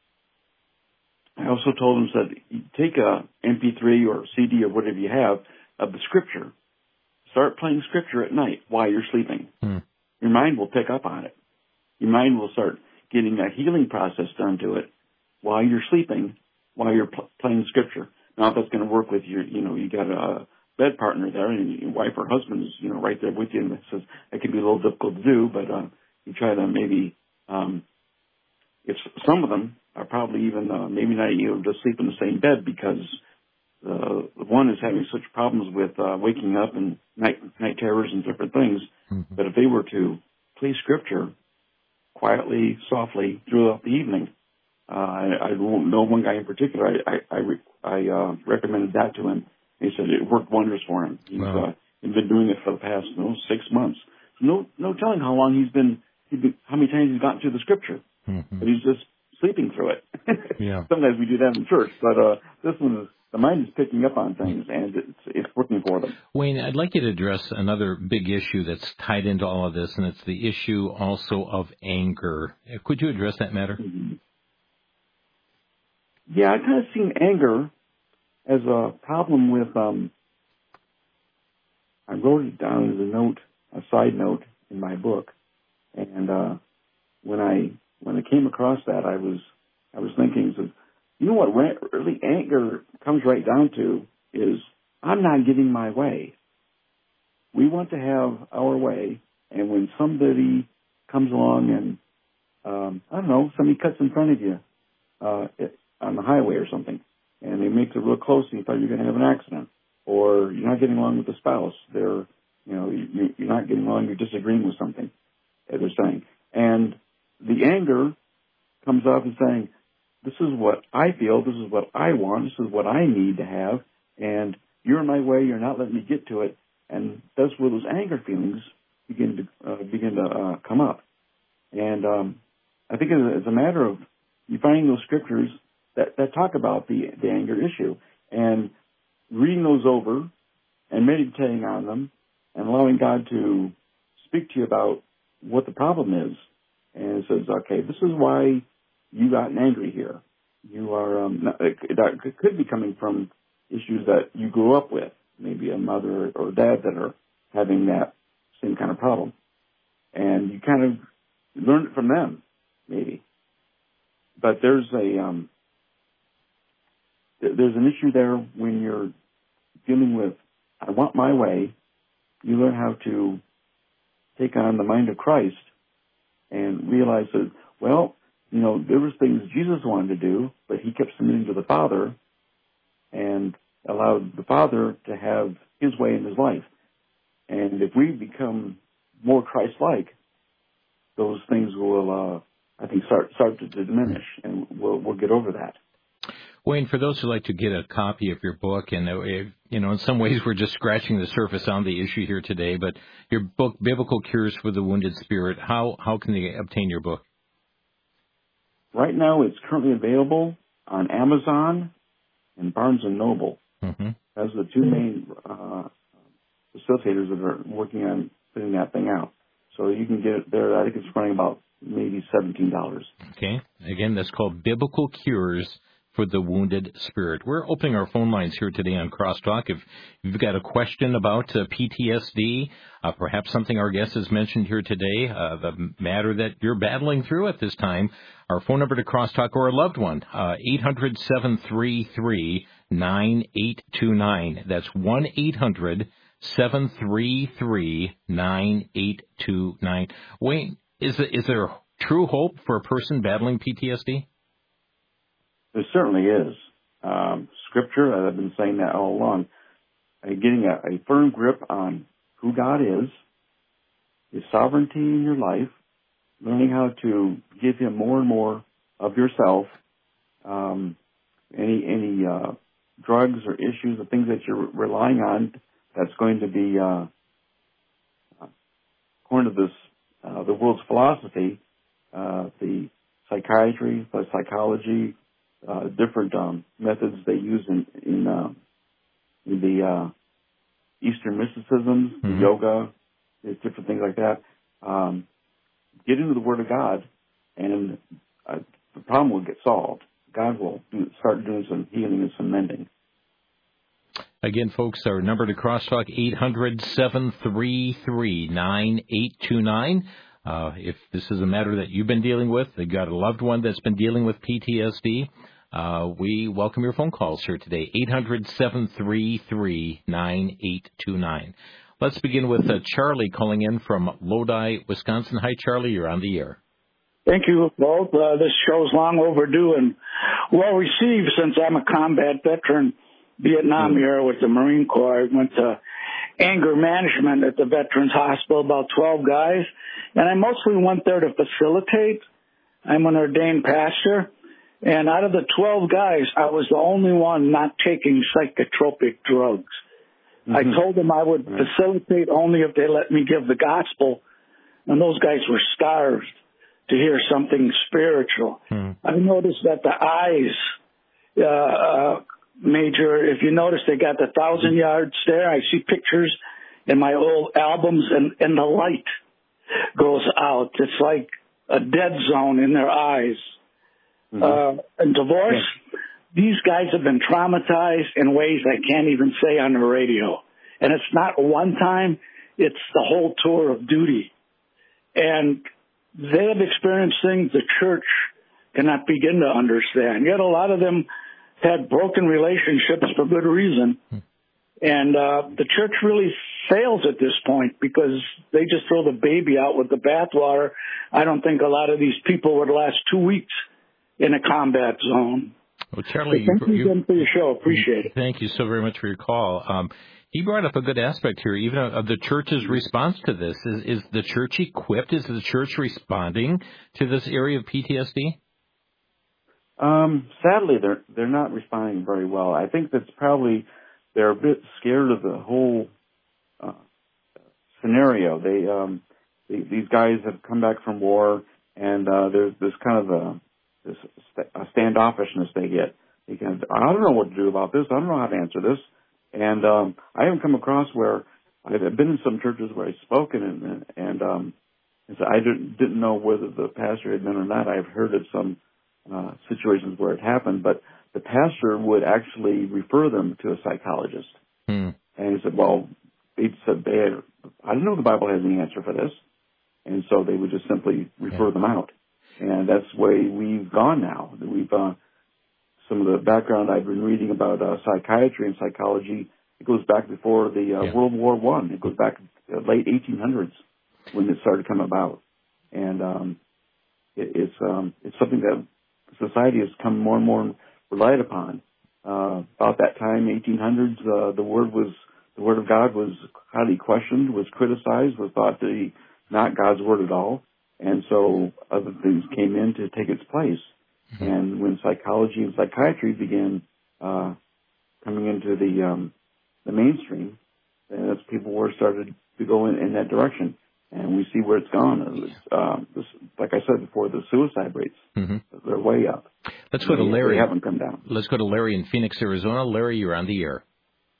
I also told him that you take a M P three or C D or whatever you have of the Scripture. Start playing Scripture at night while you're sleeping. Hmm. Your mind will pick up on it. Your mind will start getting a healing process done to it while you're sleeping, while you're pl- playing Scripture. Now, if that's going to work with your, you know, you got a bed partner there, and your wife or husband is, you know, right there with you, and it says it can be a little difficult to do, but uh, you try to maybe, um, if some of them are probably even uh, maybe not able to sleep in the same bed because uh, one is having such problems with uh, waking up and night night terrors and different things. Mm-hmm. But if they were to play Scripture quietly, softly throughout the evening, uh, I, I won't know one guy in particular. I I, I, I uh, recommended that to him. He said it worked wonders for him. He's, wow. uh, he's been doing it for the past you know, six months. No, no telling how long he's been, he's been, how many times he's gotten through the Scripture. Mm-hmm. But he's just sleeping through it. Yeah. Sometimes we do that in church, but uh, this one is, the mind is picking up on things, and it's, it's working for them. Wayne, I'd like you to address another big issue that's tied into all of this, and it's the issue also of anger. Could you address that matter? Mm-hmm. Yeah, I've kind of seen anger as a problem with, um, I wrote it down as a note, a side note in my book, and uh, when I when I came across that, I was I was thinking, so, you know what really anger comes right down to is, I'm not getting my way. We want to have our way, and when somebody comes along and, um, I don't know, somebody cuts in front of you uh, on the highway or something, and they make it real close and you thought you were going to have an accident, or you're not getting along with the spouse, they're, you know, you, you're not getting along, you're disagreeing with something, as they're saying. And the anger comes off as saying, this is what I feel, this is what I want, this is what I need to have, and you're in my way, you're not letting me get to it, and that's where those anger feelings begin to uh, begin to uh, come up. And um, I think it's a matter of you finding those scriptures that, that talk about the, the anger issue, and reading those over and meditating on them and allowing God to speak to you about what the problem is. And it says, okay, this is why you gotten angry here. You are, um, not, that could be coming from issues that you grew up with maybe a mother or dad that are having that same kind of problem. And you kind of learn it from them, maybe. But there's a um, there's an issue there when you're dealing with, I want my way. You learn how to take on the mind of Christ and realize that, well, you know, there was things Jesus wanted to do, but he kept submitting to the Father and allowed the Father to have his way in his life. And if we become more Christ-like, those things will, uh, I think, start start to diminish, and we'll we'll get over that. Wayne, for those who like to get a copy of your book, and uh, you know, in some ways we're just scratching the surface on the issue here today, but your book, Biblical Cures for the Wounded Spirit, how how can they obtain your book? Right now, it's currently available on Amazon and Barnes and Noble. Mm-hmm. As the two main uh, facilitators that are working on putting that thing out. So you can get it there. I think it's running about maybe seventeen dollars. Okay. Again, that's called Biblical Cures for the Wounded Spirit. We're opening our phone lines here today on Crosstalk. If you've got a question about uh, P T S D, uh, perhaps something our guest has mentioned here today, uh, the matter that you're battling through at this time, our phone number to Crosstalk or a loved one, uh, eight hundred, seven three three, nine eight two nine. That's one eight hundred, seven three three, nine eight two nine. Wayne, is, is there true hope for a person battling P T S D? There certainly is. Um, scripture, I've been saying that all along, uh, getting a, a firm grip on who God is, His sovereignty in your life, learning how to give Him more and more of yourself, um, any any uh, drugs or issues or things that you're relying on that's going to be, uh, according to this, uh, the world's philosophy, uh, the psychiatry, the psychology, Uh, different um, methods they use in in, uh, in the uh, Eastern mysticisms, mm-hmm. yoga, there's different things like that. Um, get into the Word of God, and uh, the problem will get solved. God will do, start doing some healing and some mending. Again, folks, our number to Crosstalk, eight hundred, seven three three, nine eight two nine. Uh, if this is a matter that you've been dealing with, you've got a loved one that's been dealing with P T S D, uh, we welcome your phone calls here today, eight hundred, seven three three, nine eight two nine. Let's begin with uh, Charlie calling in from Lodi, Wisconsin. Hi, Charlie, you're on the air. Thank you both. Uh, this show's long overdue and well received since I'm a combat veteran, Vietnam era with the Marine Corps. I went to anger management at the Veterans Hospital, about twelve guys, and I mostly went there to facilitate. I'm an ordained pastor, and out of the twelve guys, I was the only one not taking psychotropic drugs. Mm-hmm. I told them I would mm-hmm. facilitate only if they let me give the gospel, and those guys were starved to hear something spiritual. Mm-hmm. I noticed that the eyes, uh, uh, Major, if you notice, they got the thousand yard stare. I see pictures in my old albums, and, and the light goes out. It's like a dead zone in their eyes. Mm-hmm. Uh, and divorce, yeah. These guys have been traumatized in ways I can't even say on the radio. And it's not one time, it's the whole tour of duty. And they have experienced things the church cannot begin to understand. Yet a lot of them had broken relationships for good reason. And uh, the church really fails at this point because they just throw the baby out with the bathwater. I don't think a lot of these people would last two weeks in a combat zone. Well, Charlie, so thank you, you again for your show. Appreciate it. Thank you so very much for your call. Um, he brought up a good aspect here, even of the church's response to this. Is, is the church equipped? Is the church responding to this area of P T S D? Um, sadly, they're they're not responding very well. I think that's probably they're a bit scared of the whole uh, scenario. They, um, they these guys have come back from war, and uh, there's this kind of a this a standoffishness they get. They can, I don't know what to do about this. I don't know how to answer this. And um, I haven't come across where I've been in some churches where I've spoken, and and um, and so I didn't didn't know whether the pastor had been or not. I've heard of some. Uh, situations where it happened, but the pastor would actually refer them to a psychologist. Hmm. And he said, well, they said they had, I don't know if the Bible has any answer for this. And so they would just simply refer yeah. them out. And that's the way we've gone now. We've, uh, some of the background I've been reading about uh, psychiatry and psychology, it goes back before the uh, yeah. World War One. It goes back to the late eighteen hundreds when it started to come about. And um, it, it's um, it's something that society has come more and more relied upon. Uh, about that time, eighteen hundreds, uh, the word was the word of God was highly questioned, was criticized, was thought to be not God's word at all, and so other things came in to take its place. Mm-hmm. And when psychology and psychiatry began uh, coming into the um, the mainstream, then as people were started to go in, in that direction. And we see where it's gone. It's, uh, this, like I said before, the suicide rates, mm-hmm. they're way up. Let's go to Larry. They haven't come down. Let's go to Larry in Phoenix, Arizona. Larry, you're on the air.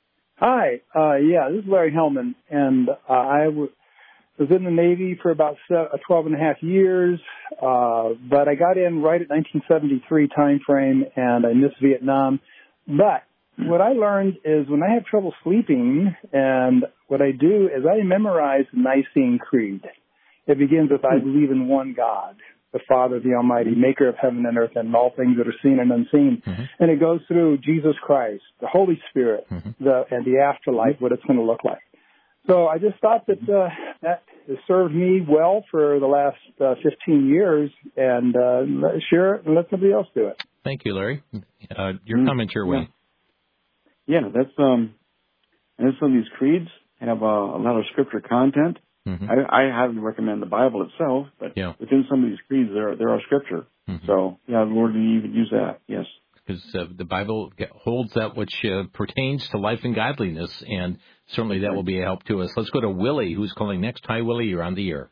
Hi. Uh, yeah, this is Larry Hellman. And uh, I w- was in the Navy for about twelve and a half years. Uh, but I got in right at nineteen seventy-three time frame, and I missed Vietnam. But what I learned is when I have trouble sleeping, and what I do is I memorize the Nicene Creed. It begins with, I believe in one God, the Father, the Almighty, maker of heaven and earth and all things that are seen and unseen. Mm-hmm. And it goes through Jesus Christ, the Holy Spirit, mm-hmm. the, and the afterlife, what it's going to look like. So I just thought that uh, that has served me well for the last uh, fifteen years, and uh, share it and let somebody else do it. Thank you, Larry. Uh, your mm-hmm. comment here, Wayne. Yeah, that's um, and some of these creeds have uh, a lot of scripture content. Mm-hmm. I, I highly recommend the Bible itself, but yeah. within some of these creeds, there there are scripture. Mm-hmm. So, yeah, the Lord didn't even use that. Yes, because uh, the Bible holds that which uh, pertains to life and godliness, and certainly that will be a help to us. Let's go to Willie, who's calling next. Hi, Willie, you're on the air.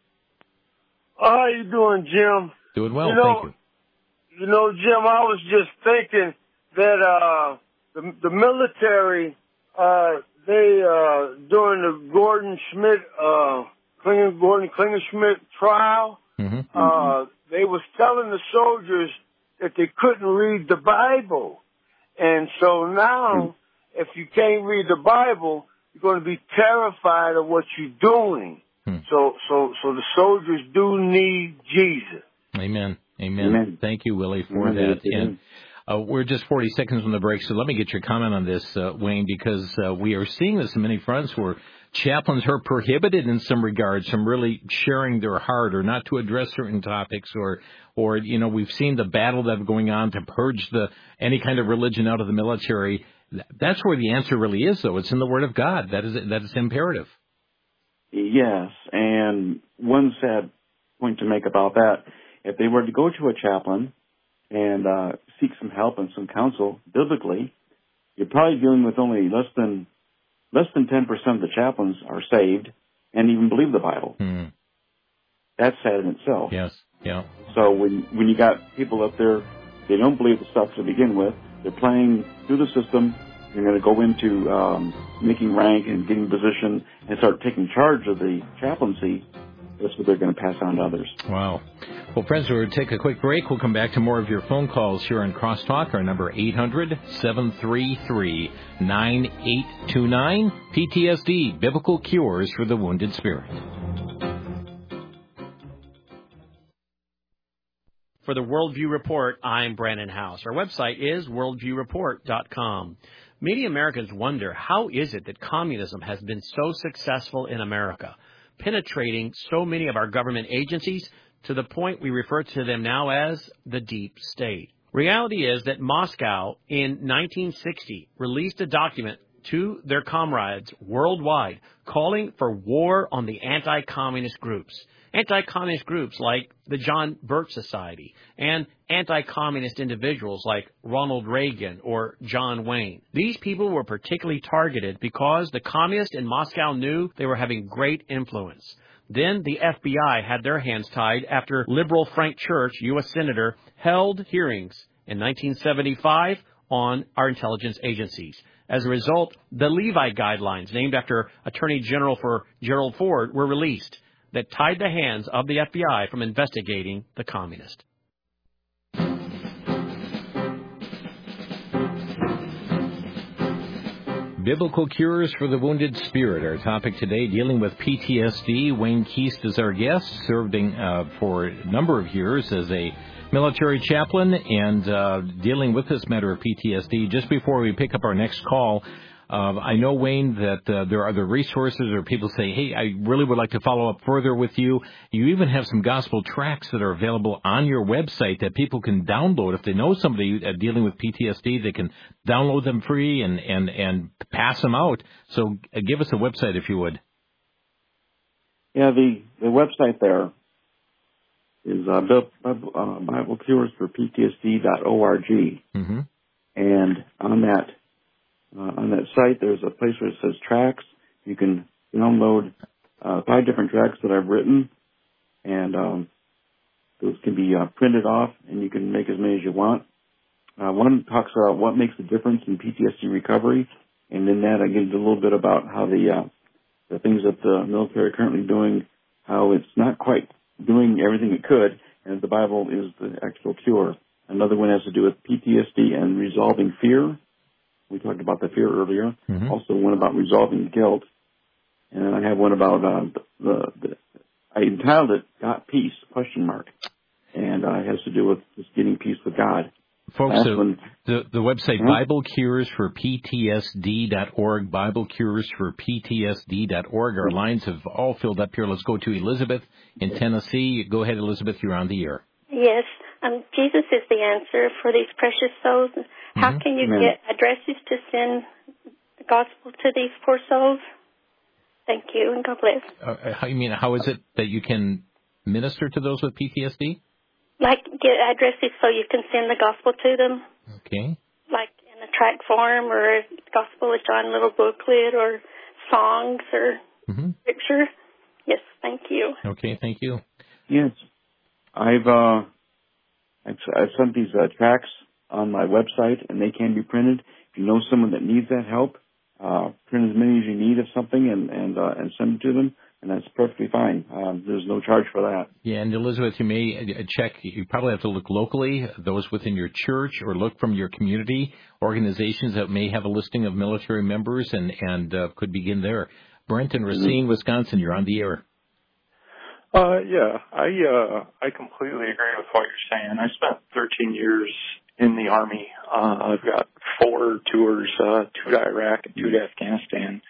How you doing, Jim? Doing well, you know, thank you. You know, Jim, I was just thinking that. Uh, The, the military, uh, they, uh, during the Gordon Schmidt, uh, Klinger, Gordon Klinger Schmidt trial, mm-hmm. uh, they was telling the soldiers that they couldn't read the Bible. And so now, mm-hmm. if you can't read the Bible, you're going to be terrified of what you're doing. Mm-hmm. So, so, so the soldiers do need Jesus. Amen. Amen. Amen. Thank you, Willie, for Amen. that. Amen. And Uh, we're just forty seconds on the break, so let me get your comment on this, uh, Wayne, because uh, we are seeing this in many fronts where chaplains are prohibited in some regards from really sharing their heart or not to address certain topics, or, or you know, we've seen the battle that's going on to purge the any kind of religion out of the military. That's where the answer really is, though. It's in the Word of God. That is that is imperative. Yes, and one sad point to make about that, if they were to go to a chaplain and uh, seek some help and some counsel biblically, you're probably dealing with only less than less than ten percent of the chaplains are saved and even believe the Bible. Mm. That's sad in itself. Yes, yeah. So when when you got people up there, they don't believe the stuff to begin with. They're playing through the system. You're going to go into um, making rank and getting position and start taking charge of the chaplaincy. That's what they're going to pass on to others. Wow. Well, friends, we'll take a quick break. We'll come back to more of your phone calls here on Crosstalk. Our number eight hundred, seven three three, nine eight two nine. P T S D, Biblical Cures for the Wounded Spirit. For the Worldview Report, I'm Brandon House. Our website is worldview report dot com. Many Americans wonder, how is it that communism has been so successful in America, penetrating so many of our government agencies to the point we refer to them now as the deep state. Reality is that Moscow in nineteen sixty released a document to their comrades worldwide calling for war on the anti-communist groups. Anti-communist groups like the John Birch Society and anti-communist individuals like Ronald Reagan or John Wayne. These people were particularly targeted because the communists in Moscow knew they were having great influence. Then the F B I had their hands tied after liberal Frank Church, U S Senator, held hearings in nineteen seventy-five on our intelligence agencies. As a result, the Levi Guidelines, named after Attorney General for Gerald Ford, were released that tied the hands of the F B I from investigating the communists. Biblical Cures for the Wounded Spirit. Our topic today, dealing with P T S D. Wayne Keast is our guest, serving uh, for a number of years as a military chaplain and uh, dealing with this matter of P T S D. Just before we pick up our next call, uh, I know, Wayne, that uh, there are other resources or people say, hey, I really would like to follow up further with you. You even have some gospel tracts that are available on your website that people can download. If they know somebody uh, dealing with P T S D, they can download them free and, and, and pass them out. So uh, give us a website if you would. Yeah, the, the website there is uh, uh, Bible Cures for P T S D dot org. Mm-hmm. And on that uh, on that site, there's a place where it says tracks. You can download uh, five different tracks that I've written, and um, those can be uh, printed off, and you can make as many as you want. Uh, one talks about what makes the difference in P T S D recovery, and in that I get into a little bit about how the uh, the things that the military are currently doing, how it's not quite doing everything it could, and the Bible is the actual cure. Another one has to do with P T S D and resolving fear. We talked about the fear earlier. Mm-hmm. Also one about resolving guilt. And then I have one about uh, the, the, I entitled it, Got Peace, question mark. And uh, it has to do with just getting peace with God. Folks, Last so one, the, the website, huh? Bible Cures for P T S D dot org, Bible Cures for P T S D dot org. Our lines have all filled up here. Let's go to Elizabeth in Tennessee. Go ahead, Elizabeth. You're on the air. Yes. Um, Jesus is the answer for these precious souls. Mm-hmm. How can you Amen. Get addresses to send the gospel to these poor souls? Thank you, and God bless. Uh, how, you mean, how is it that you can minister to those with P T S D? Like, get addresses so you can send the gospel to them. Okay. Like in a tract form or a Gospel of John little booklet or songs or mm-hmm. scripture. Yes, thank you. Okay, thank you. Yes. I've, uh, I've, I've sent these uh, tracts on my website, and they can be printed. If you know someone that needs that help, uh, print as many as you need of something and, and, uh, and send it to them. And that's perfectly fine. Um, there's no charge for that. Yeah, and Elizabeth, you may check, you probably have to look locally, those within your church, or look from your community organizations that may have a listing of military members and, and uh, could begin there. Brent in Racine, mm-hmm. Wisconsin, you're on the air. Uh, yeah, I, uh, I completely agree with what you're saying. I spent thirteen years in the Army. Uh, I've got four tours, uh, two to Iraq and two to Afghanistan.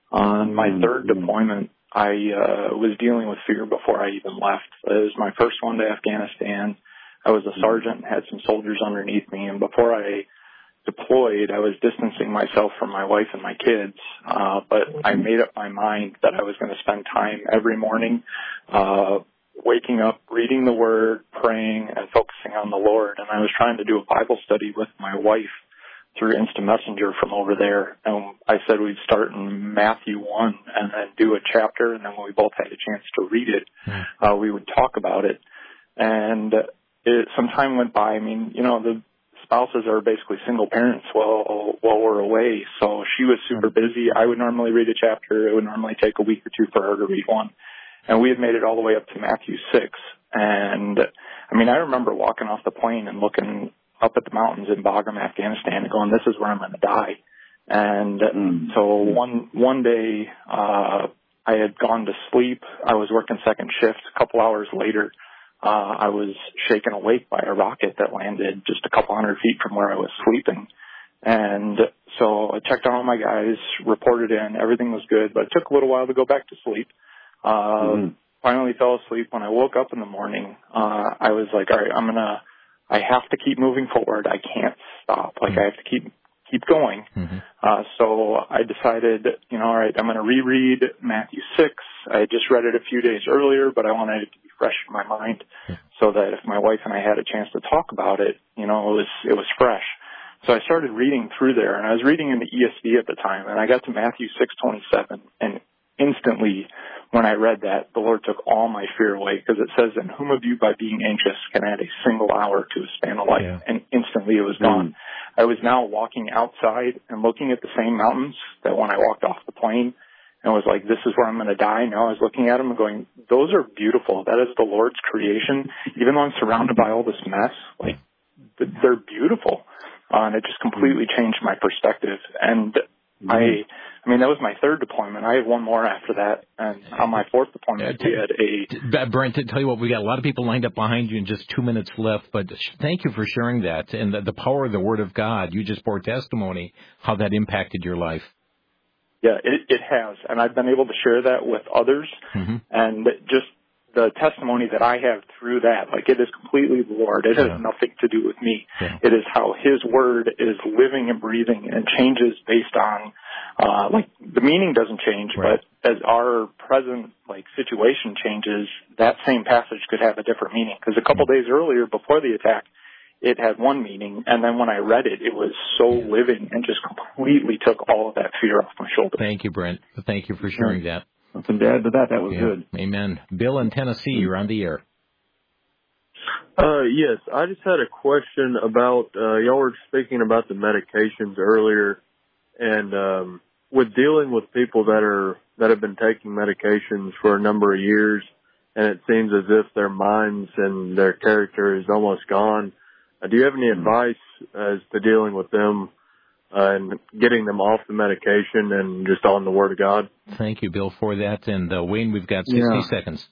On my third deployment, I uh, was dealing with fear before I even left. It was my first one to Afghanistan. I was a sergeant and had some soldiers underneath me. And before I deployed, I was distancing myself from my wife and my kids. Uh, but I made up my mind that I was going to spend time every morning uh, waking up, reading the Word, praying, and focusing on the Lord. And I was trying to do a Bible study with my wife through Instant Messenger from over there. And I said we'd start in Matthew one and then do a chapter, and then when we both had a chance to read it, uh, we would talk about it. And it, some time went by. I mean, you know, the spouses are basically single parents while, while we're away, so she was super busy. I would normally read a chapter. It would normally take a week or two for her to read one. And we had made it all the way up to Matthew six. And, I mean, I remember walking off the plane and looking up at the mountains in Bagram, Afghanistan, and going, this is where I'm going to die. And mm. so one one day, uh, I had gone to sleep. I was working second shift. A couple hours later, uh, I was shaken awake by a rocket that landed just a couple hundred feet from where I was sleeping. And so I checked on all my guys, reported in, everything was good, but it took a little while to go back to sleep. Uh, mm. Finally fell asleep. When I woke up in the morning, uh, I was like, all right, I'm going to, I have to keep moving forward. I can't stop. Like, I have to keep keep going. Mm-hmm. Uh, so I decided, you know, all right, I'm going to reread Matthew six. I had just read it a few days earlier, but I wanted it to be fresh in my mind so that if my wife and I had a chance to talk about it, you know, it was it was fresh. So I started reading through there, and I was reading in the E S V at the time, and I got to Matthew six twenty-seven, and instantly when I read that, the Lord took all my fear away, because it says, and whom of you by being anxious can add a single hour to a span of life? Yeah. And instantly it was gone. Mm. I was now walking outside and looking at the same mountains that when I walked off the plane and was like, this is where I'm going to die. Now I was looking at them and going, those are beautiful. That is the Lord's creation. Even though I'm surrounded by all this mess, like, they're beautiful. Uh, and it just completely changed my perspective. And Mm-hmm. I, I mean, that was my third deployment. I had one more after that, and on my fourth deployment, we had a... Brent, to tell you what, we got a lot of people lined up behind you and just two minutes left, but thank you for sharing that. And the, the power of the Word of God, you just bore testimony, how that impacted your life. Yeah, it, it has, and I've been able to share that with others, mm-hmm. and just the testimony that I have through that, like it is completely the Lord. It has yeah. nothing to do with me. Yeah. It is how His Word is living and breathing and changes based on, uh, like the meaning doesn't change, right. but as our present like situation changes, that same passage could have a different meaning. Because a couple mm-hmm. days earlier, before the attack, it had one meaning, and then when I read it, it was so yeah. living and just completely took all of that fear off my shoulders. Thank you, Brent. Thank you for sharing that. Nothing to add to that. That was yeah. good. Amen. Bill in Tennessee, you're on the air. Uh, yes, I just had a question about, uh, y'all were speaking about the medications earlier, and um, with dealing with people that are that have been taking medications for a number of years, and it seems as if their minds and their character is almost gone. Uh, do you have any advice as to dealing with them uh, and getting them off the medication and just on the Word of God? Thank you, Bill, for that. And uh, Wayne, we've got sixty yeah. seconds.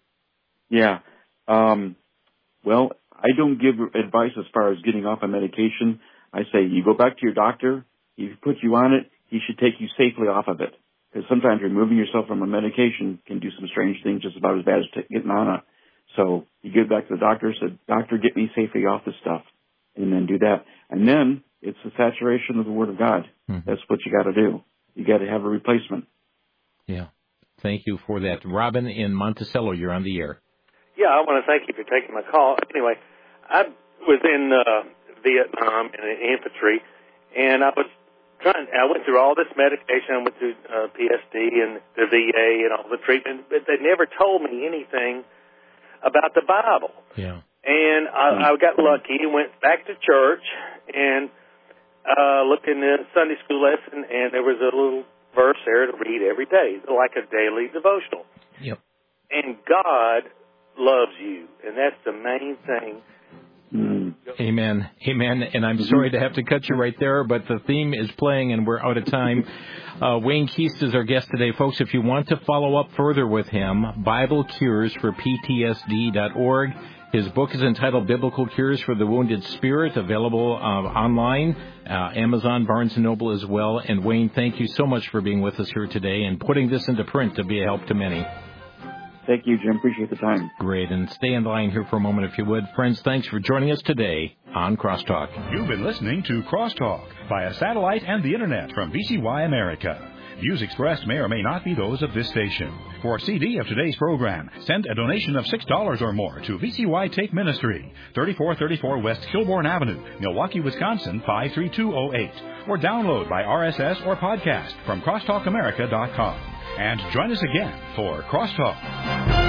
Yeah. Um, well, I don't give advice as far as getting off a medication. I say you go back to your doctor. If he puts you on it, he should take you safely off of it. Because sometimes removing yourself from a medication can do some strange things just about as bad as t- getting on it. So you get back to the doctor, said, doctor, get me safely off this stuff. And then do that. And then it's the saturation of the Word of God. Mm-hmm. That's what you got to do. You got to have a replacement. Yeah. Thank you for that. Robin in Monticello, you're on the air. Yeah, I want to thank you for taking my call. Anyway, I was in uh, Vietnam in the infantry, and I was trying. I went through all this medication. I went through uh, P S D and the V A and all the treatment, but they never told me anything about the Bible. Yeah. And I, I got lucky and went back to church and uh, looked in the Sunday school lesson, and there was a little verse there to read every day, like a daily devotional. Yep. And God loves you, and that's the main thing. Mm. Amen. Amen. And I'm sorry to have to cut you right there, but the theme is playing and we're out of time. Uh, Wayne Keast is our guest today. Folks, if you want to follow up further with him, Bible Cures for P T S D dot org. His book is entitled Biblical Cures for the Wounded Spirit, available uh, online, uh, Amazon, Barnes and Noble as well. And Wayne, thank you so much for being with us here today and putting this into print to be a help to many. Thank you, Jim. Appreciate the time. Great. And stay on the line here for a moment, if you would. Friends, thanks for joining us today on Crosstalk. You've been listening to Crosstalk via satellite and the Internet from V C Y America. Views expressed may or may not be those of this station. For a C D of today's program, send a donation of six dollars or more to V C Y Take Ministry, thirty-four thirty-four West Kilbourne Avenue, Milwaukee, Wisconsin, five three two oh eight. Or download by R S S or podcast from crosstalk america dot com. And join us again for Crosstalk.